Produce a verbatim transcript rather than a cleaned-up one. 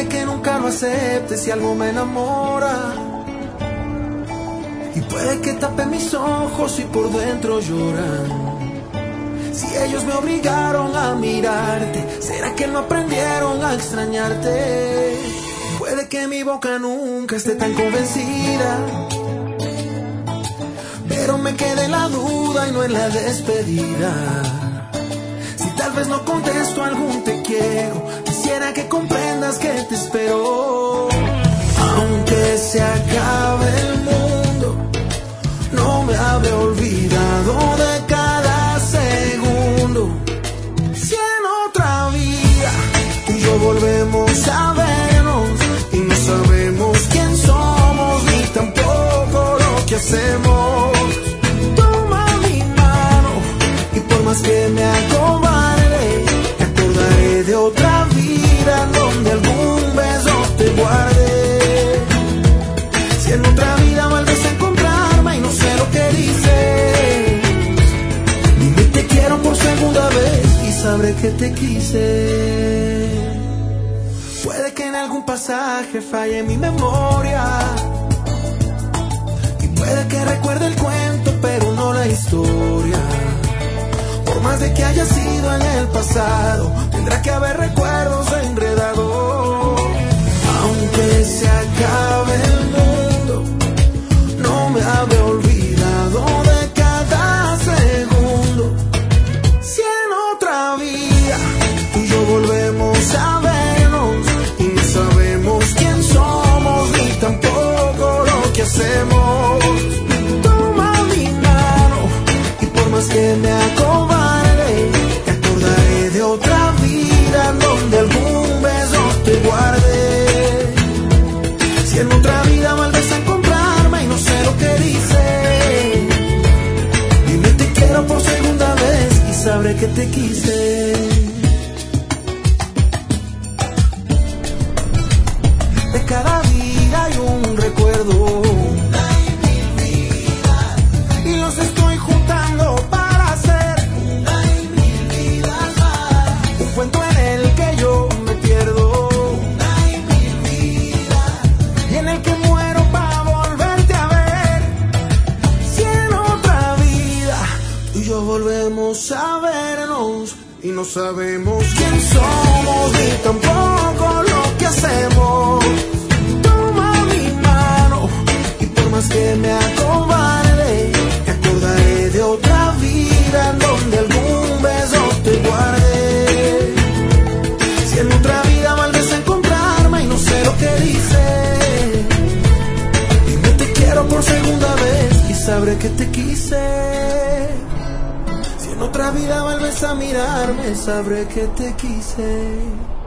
Puede que nunca lo acepte si algo me enamora. Y puede que tape mis ojos y por dentro lloran. Si ellos me obligaron a mirarte, ¿será que no aprendieron a extrañarte? Puede que mi boca nunca esté tan convencida, pero me quede la duda y no en la despedida. Si tal vez no contesto algún te quiero, quisiera que comprendas que te espero. Aunque se acabe el mundo, no me habré olvidado de cada segundo. Si en otra vida tú y yo volvemos a vernos y no sabemos quién somos ni tampoco lo que hacemos, toma mi mano y por más que me acobarde, me acordaré de otra vida donde algún beso te guarde. Si en otra vida vuelves a encontrarme y no sé lo que dices, dime te quiero por segunda vez y sabré que te quise. Puede que en algún pasaje falle mi memoria, y puede que recuerde el cuento pero no la historia. Por más de que haya sido en el pasado, tendrá que haber recuerdos enredados. Aunque se acabe el mundo, no me habré olvidado de cada segundo. Si en otra vida tú y yo volvemos a vernos y no sabemos quién somos ni tampoco lo que hacemos, toma mi mano y por más que me acobarde, te acordaré de otra vida donde algún beso te guarde. Si en otra vida vuelves a encontrarme y no sé lo que dices, dime te quiero por segunda vez y sabré que te quise. De cada vida hay un recuerdo y los estoy juntando para hacer un cuento en el que yo me pierdo y en el que muero para volverte a ver. Si en otra vida tú y yo volvemos a vernos y no sabemos quién somos ni tampoco lo que hacemos, toma mi mano y por más que me acobarde, te acordaré de otra vida donde algún beso te guarde. Si en otra vida vuelves a encontrarme y no sé lo que dices, dime te quiero por segunda vez y sabré que te quise. Si en otra vida vuelves a mirarme, sabré que te quise.